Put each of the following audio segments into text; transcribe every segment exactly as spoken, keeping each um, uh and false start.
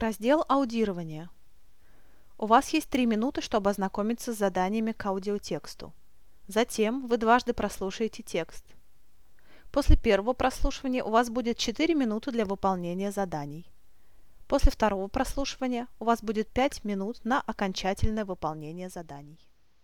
Раздел аудирования. У вас есть три минуты, чтобы ознакомиться с заданиями к аудиотексту. Затем вы дважды прослушаете текст. После первого прослушивания у вас будет четыре минуты для выполнения заданий. После второго прослушивания у вас будет пять минут на окончательное выполнение заданий.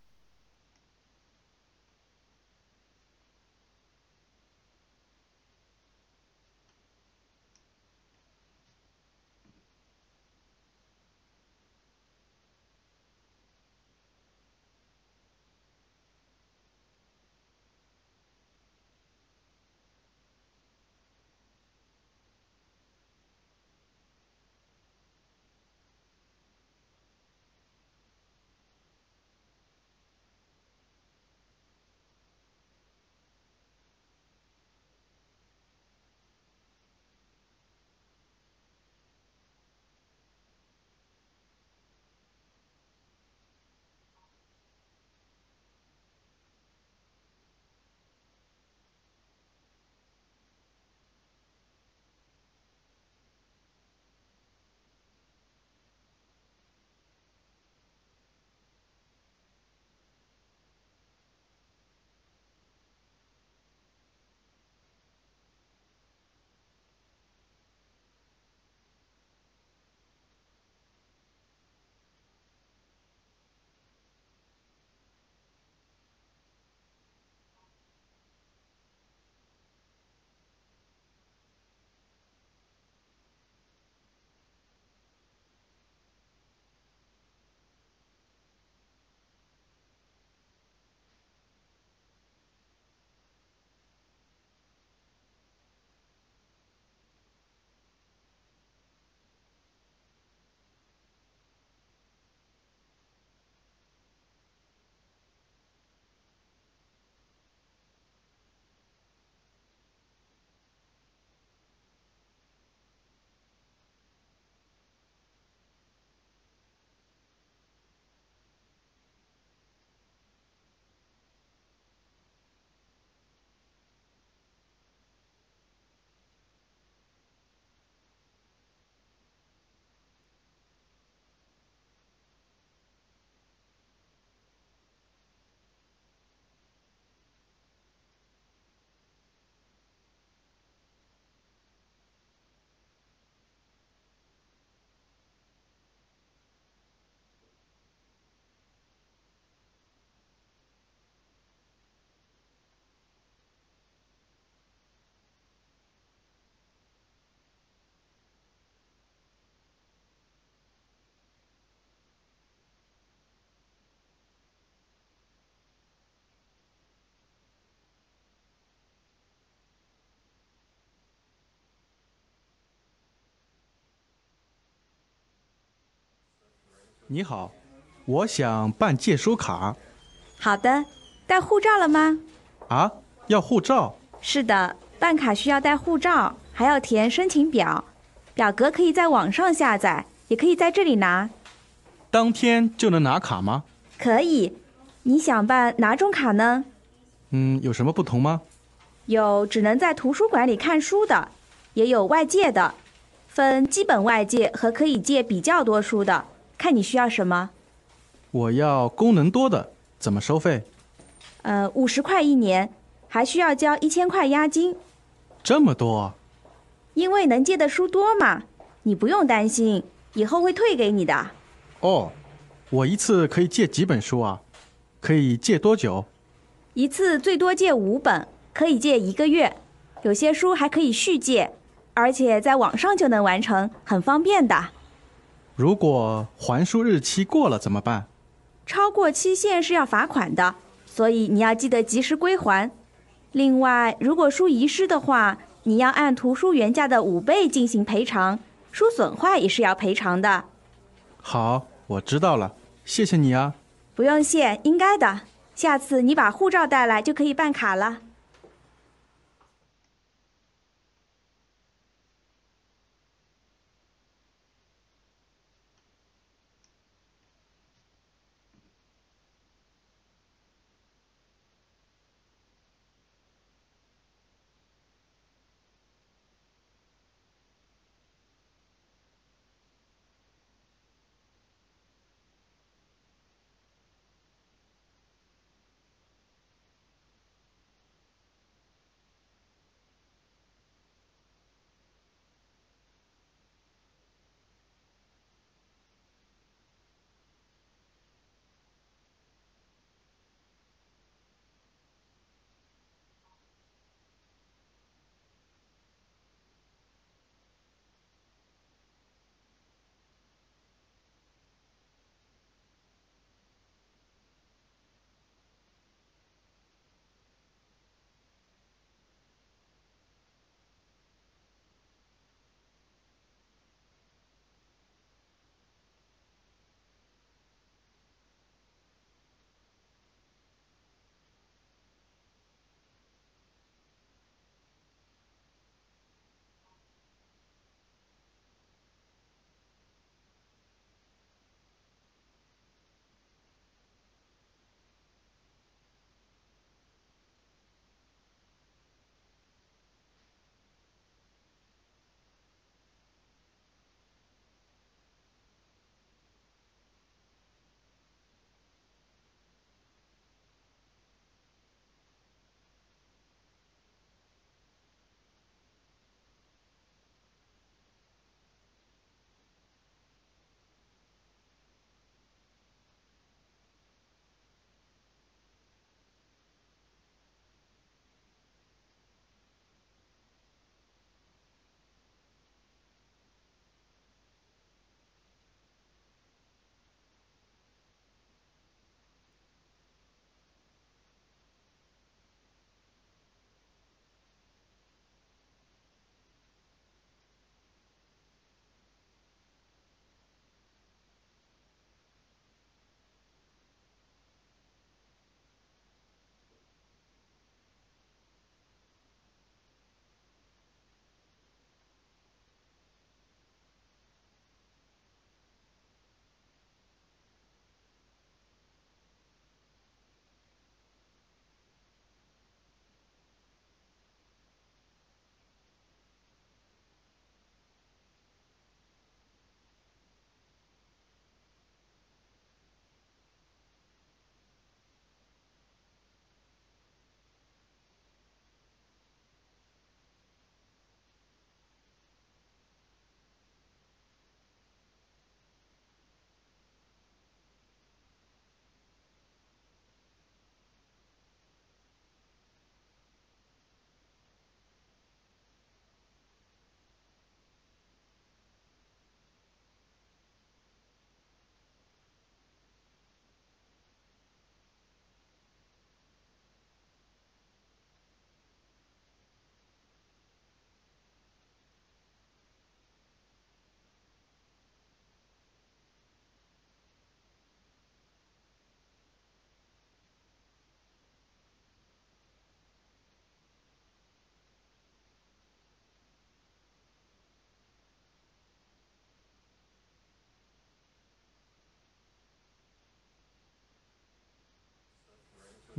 你好，我想办借书卡。 好的，带护照了吗？ 啊，要护照？ 是的，办卡需要带护照，还要填申请表，表格可以在网上下载，也可以在这里拿。 当天就能拿卡吗？ 可以。你想办哪种卡呢？ 嗯，有什么不同吗？ 有只能在图书馆里看书的，也有外借的，分基本外借和可以借比较多书的，看你需要什么。 我要功能多的，怎么收费？ 呃，五十块一年，还需要交一千块押金。 这么多？ 因为能借的书多嘛，你不用担心，以后会退给你的。 哦，我一次可以借几本书啊？可以借多久？ 一次最多借五本，可以借一个月。有些书还可以续借，而且在网上就能完成，很方便的。 如果还书日期过了怎么办？ 超过期限是要罚款的，所以你要记得及时归还。另外，如果书遗失的话，你要按图书原价的五倍进行赔偿，书损坏也是要赔偿的。 好，我知道了，谢谢你啊。 不用谢，应该的。下次你把护照带来就可以办卡了。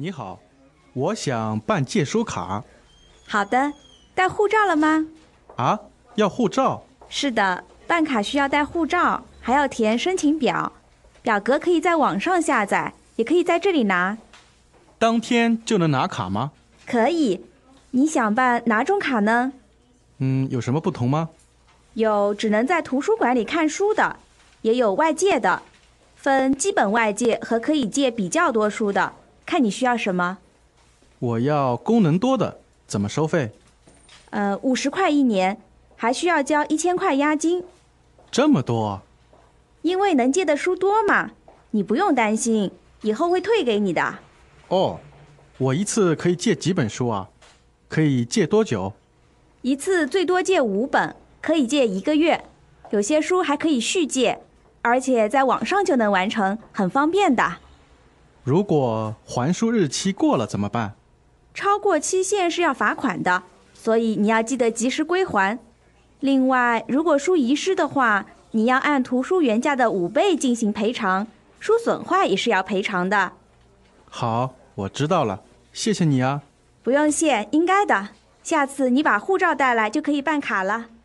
你好，我想办借书卡。 好的，带护照了吗？ 啊，要护照？ 是的，办卡需要带护照，还要填申请表，表格可以在网上下载，也可以在这里拿。 当天就能拿卡吗？ 可以。你想办哪种卡呢？ 嗯，有什么不同吗？ 有只能在图书馆里看书的，也有外借的，分基本外借和可以借比较多书的，看你需要什么。 我要功能多的，怎么收费？ 呃，五十块一年，还需要交一千块押金。 这么多？ 因为能借的书多嘛，你不用担心，以后会退给你的。 哦，我一次可以借几本书啊？可以借多久？ 一次最多借五本，可以借一个月，有些书还可以续借，而且在网上就能完成，很方便的。 如果还书日期过了怎么办？ 超过期限是要罚款的，所以你要记得及时归还。另外，如果书遗失的话，你要按图书原价的五倍进行赔偿，书损坏也是要赔偿的。 好，我知道了，谢谢你啊。 不用谢，应该的。下次你把护照带来就可以办卡了。